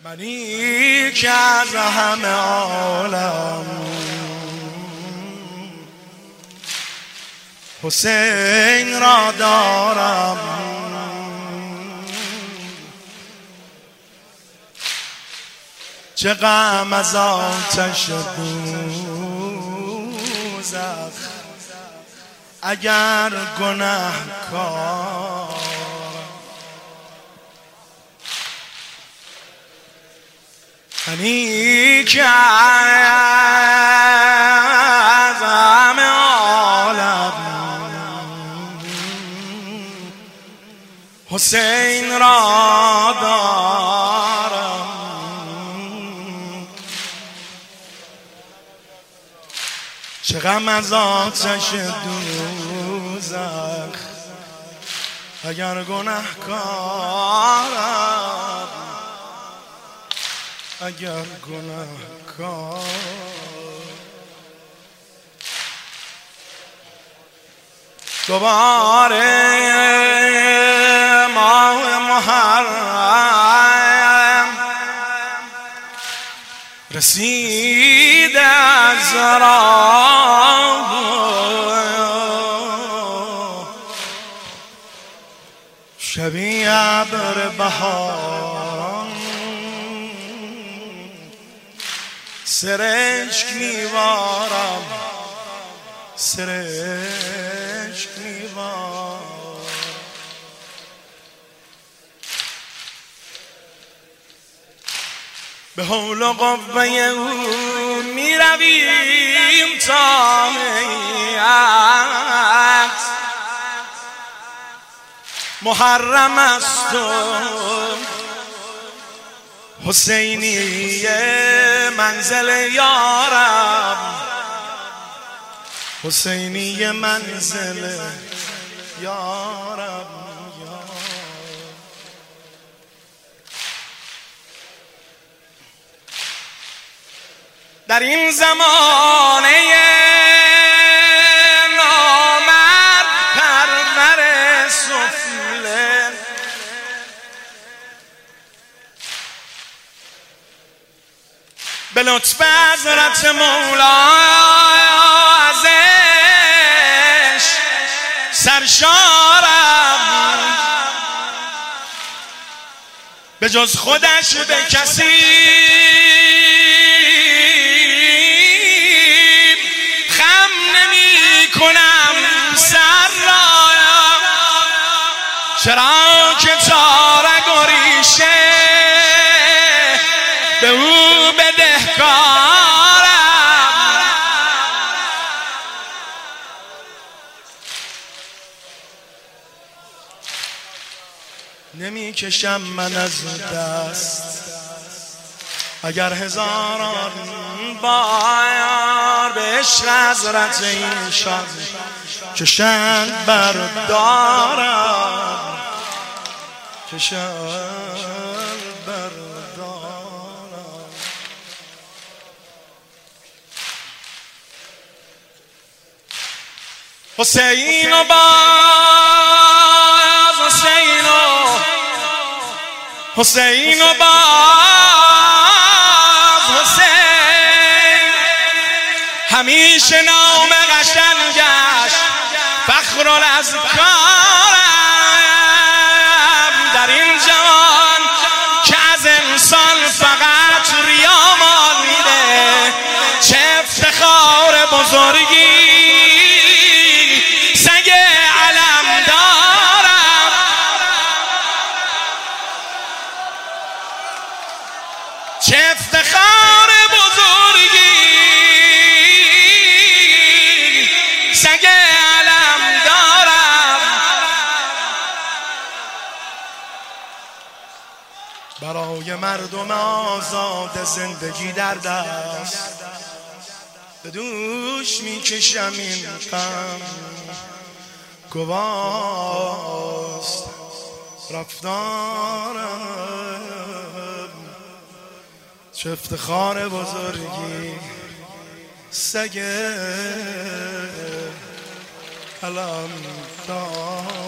منی که از همه عالم حسین را دارم، چه غم از آتش دوزخ اگر گنهکار. منی که از همه عالم حسین را دارم، چه غم از آتش دوزخ اگر گنهکارم، اگر گنهکار. دوباره ماه محرم رسید از راه، شبی ابر بهار سرشک میوارم، سرشک میوارم. به حول و قوه او میرویم تا هیئت محرم است و حسینی منزل یارم، حسینی منزل یارم. در این زمانه نامرد پرور سفله به لطف حضرت مولا ازش سرشارم، به جز خودش به کسی خم نمی کنم سر را، چرا که تارگ و ریشه به او بدهکارم. نمی کشم من از دست اگر هزاران بار به عشق حضرت ایشان کشند بردارم، کشند بردارم. حسین و باز حسین و حسین و باز حسین، همیشه نام قشنگش فخر الاذکارم. در این جهان که از انسان فقط ریا مانده، چه افتخار بزرگی سگ علم دارم. چه افتخار بزرگی سگ علم دارم. برای مردم آزاد زندگی در دست به دوش میکشم این غم، گواست رفتارم. چه افتخار بزرگی سگ علم دارم.